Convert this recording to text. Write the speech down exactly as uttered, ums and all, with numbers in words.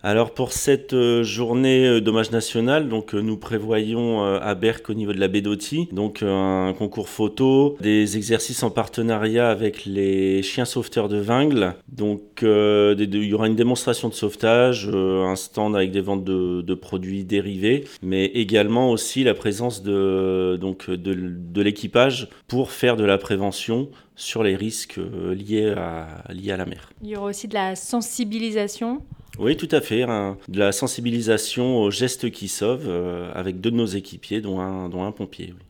Alors pour cette euh, journée euh, dommage national, donc euh, nous prévoyons euh, à Berck au niveau de la baie d'Authie, donc euh, un concours photo, des exercices en partenariat avec les chiens sauveteurs de Vingles. Donc euh, des- de- il y aura une démonstration de sauvetage, euh, un stand avec des ventes de, de produits dérivés, mais également aussi la présence de, donc, de, de l'équipage pour faire de la prévention sur les risques euh, liés à, liés à la mer. Il y aura aussi de la sensibilisation. Oui, tout à fait. Un- de la sensibilisation aux gestes qui sauvent euh, avec deux de nos équipiers, dont un, dont un pompier. Oui.